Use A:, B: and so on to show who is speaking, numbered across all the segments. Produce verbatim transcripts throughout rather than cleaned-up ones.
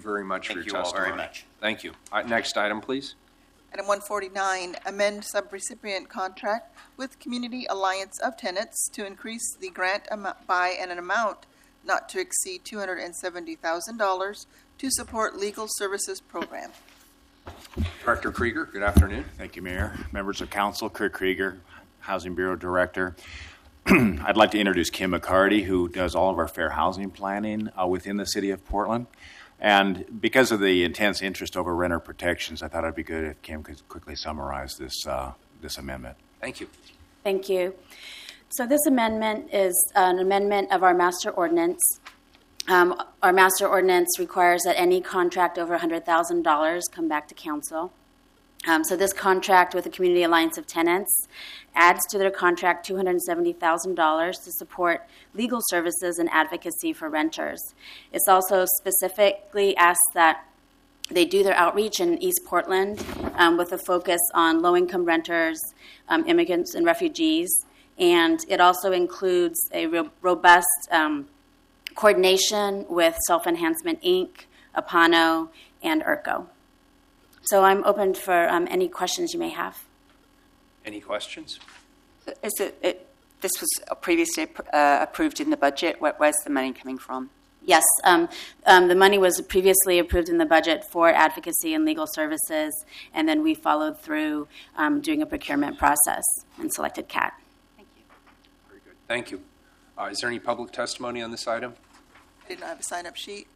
A: very much
B: Thank
A: for
B: you
A: your
B: all
A: testimony.
B: very much.
A: Thank you. Uh, next item, please.
C: Item one forty-nine, amend subrecipient contract with Community Alliance of Tenants to increase the grant amount by an amount not to exceed two hundred seventy thousand dollars to support legal services program.
A: Director Krieger, good afternoon.
D: Thank you, Mayor. Members of Council, Kurt Krieger, Housing Bureau Director. I'd like to introduce Kim McCarty, who does all of our fair housing planning uh, within the city of Portland. And because of the intense interest over renter protections, I thought it'd be good if Kim could quickly summarize this uh, this amendment.
A: Thank you.
E: Thank you. So this amendment is an amendment of our master ordinance. Um, our master ordinance requires that any contract over one hundred thousand dollars come back to council. Um, so this contract with the Community Alliance of Tenants adds to their contract two hundred seventy thousand dollars to support legal services and advocacy for renters. It's also specifically asked that they do their outreach in East Portland um, with a focus on low-income renters, um, immigrants, and refugees. And it also includes a ro- robust um, coordination with Self-Enhancement, Incorporated, Apano, and I R C O. So I'm open for um, any questions you may have.
A: Any questions?
F: Is it, it this was previously uh, approved in the budget? Where, where's the money coming from?
E: Yes, um, um, the money was previously approved in the budget for advocacy and legal services, and then we followed through um, doing a procurement process and selected C A T.
F: Thank you.
A: Very good. Thank you. Uh, is there any public testimony on this item?
C: I did not have a sign-up sheet.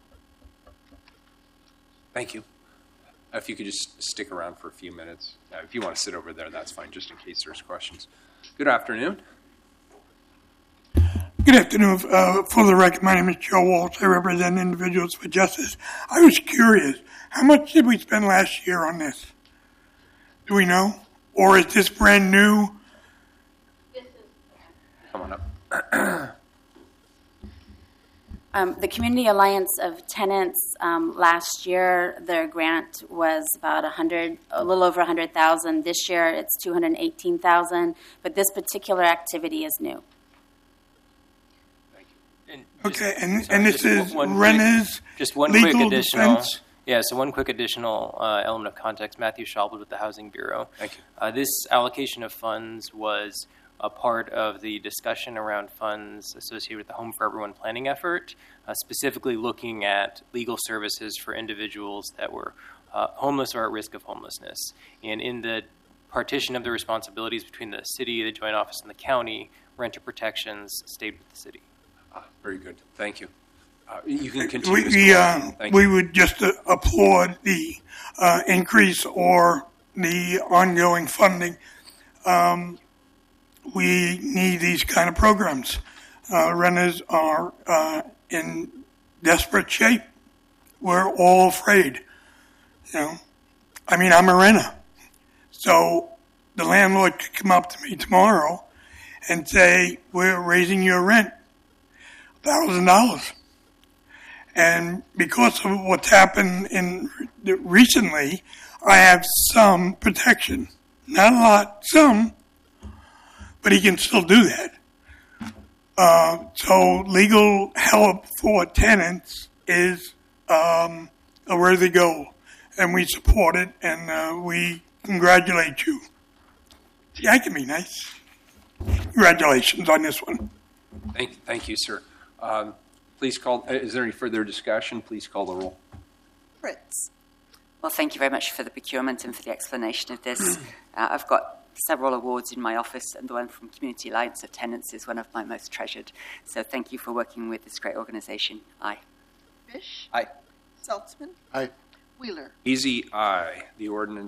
A: Thank you. If you could just stick around for a few minutes. Uh, if you want to sit over there, that's fine, just in case there's questions. Good afternoon.
G: Good afternoon. Uh, for the record, my name is Joe Walsh. I represent Individuals for Justice. I was curious, how much did we spend last year on this? Do we know? Or is this brand new?
A: Come on up.
E: Um, the Community Alliance of Tenants um, last year, their grant was about one hundred, a little over one hundred thousand. This year, it's two hundred eighteen thousand. But this particular activity is new.
B: And just,
G: Okay, and,
B: sorry,
G: and this
B: just
G: is
B: one
G: Renner's
B: quick, just one
G: legal
B: quick additional.
G: defense?
B: Yeah, so one quick additional uh, element of context. Matthew Schalbel with the Housing Bureau.
A: Thank you.
B: Uh, this allocation of funds was a part of the discussion around funds associated with the Home for Everyone planning effort, uh, specifically looking at legal services for individuals that were uh, homeless or at risk of homelessness. And in the partition of the responsibilities between the city, the joint office, and the county, renter protections stayed with the city.
A: Ah, very good. Thank you. Uh, you can continue.
G: We,
A: Mister
G: we,
A: Walsh.
G: uh,
A: Thank
G: we
A: you.
G: would just uh, applaud the uh, increase or the ongoing funding. Um, we need these kind of programs. Uh, renters are uh, in desperate shape. We're all afraid. You know, I mean, I'm a renter, so the landlord could come up to me tomorrow and say, "We're raising your rent thousand dollars." And because of what's happened in recently, I have some protection. Not a lot, some, but he can still do that. Uh, so legal help for tenants is um, a worthy goal, and we support it, and uh, we congratulate you. See, I can be nice. Congratulations on this one.
A: Thank, thank you, sir. Um, please call. Is there any further discussion? Please call the roll.
C: Fritz.
F: Well, thank you very much for the procurement and for the explanation of this. uh, I've got several awards in my office, and the one from Community Alliance of Tenants is one of my most treasured. So thank you for working with this great organization. Aye.
C: Fish.
A: Aye.
C: Saltzman.
H: Aye.
C: Wheeler.
A: Easy aye. The ordinance